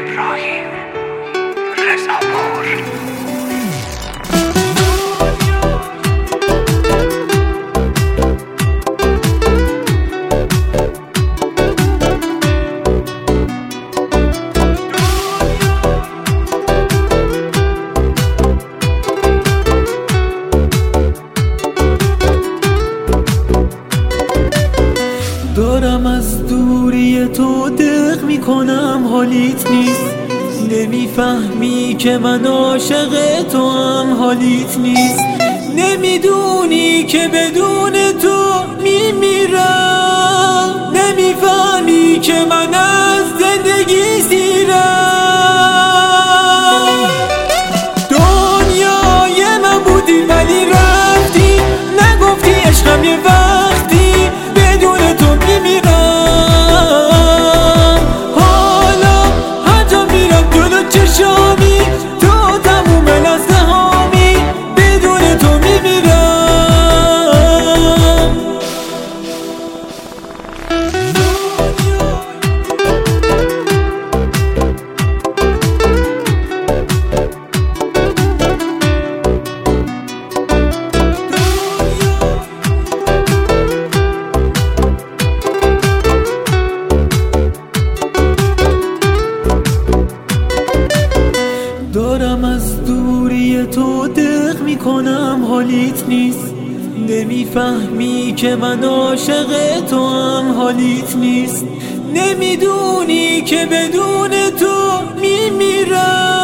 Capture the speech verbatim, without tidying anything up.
ابراهیم رضاپور. دارم از دوری تو دق میکنم حالیت نیست، نمیفهمی که من عاشق تو هم حالیت نیست، نمیدونی که بدون تو میمیرم، نمیفهمی که من از زندگی سیرم. دنیای من بودی ولی رفتی، نگفتی عشقم یه وقتی بدون تو میمیرم. حالا هر جا میرم جلو چشامی تو تموم لحظه هامی، بدون تو میمیرم. دارم از دوری تو دق میکنم حالیت نیست، نمیفهمی که من عاشق تو هم حالیت نیست، نمیدونی که بدون تو میمیرم.